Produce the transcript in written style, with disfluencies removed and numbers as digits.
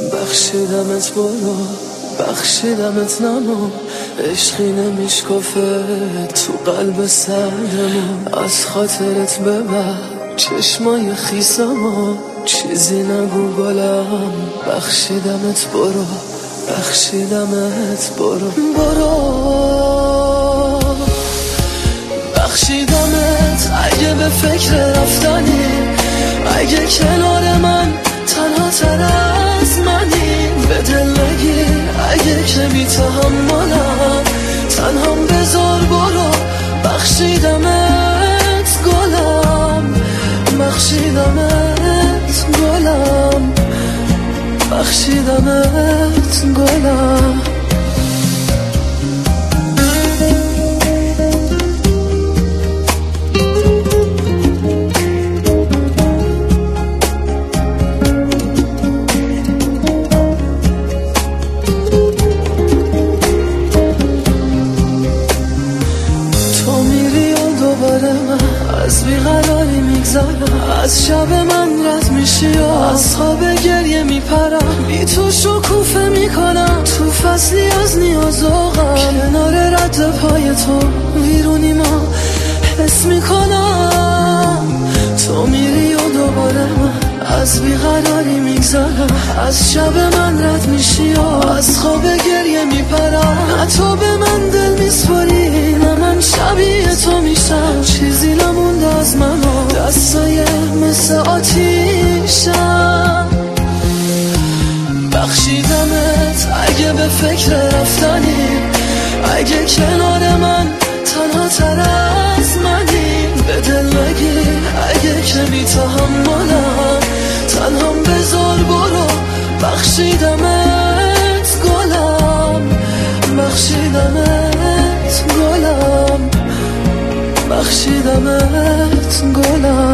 بخشیدمت برو، بخشیدمت نمون، عشقی نمیشکافه تو قلب سردمون. از خاطرت ببر چشمای خیسمو، چیزی نگو گلم. بخشیدمت برو، بخشیدمت برو، بخشیدمت اگه به فکر رفتنی، اگه کنار من تنها تر از منی. به دل نگیر اگه که بی تحملم، تنهام بذار برو. بخشیدمت گلم، بخشیدمت گلم، بخشیدمت گلم. از بیقراری میگذرم، از شب من رد میشی و از خواب گریه میپرم. بی تو شکوفه میکنم تو فصلی از نیاز و غم. کنار رد پای تو ویرونی ما حس میکنم. تو میری و دوباره من از بیقراری میگذرم، از شب من رد میشی و از خواب گریه میپرم. نه تو به من دل میسپاری، نه من شبیه تو میشم. چیزی نمونده از من و دستای مثل آتیشم. بخشیدمت اگه به فکر رفتنی، اگه کنار من تنها تر از منی. به دل نگیر اگه که بی تحملم، تنهام بذار برو. بخشیدمت گلم، بخشیدمت گلم، بخشیدمت گلم.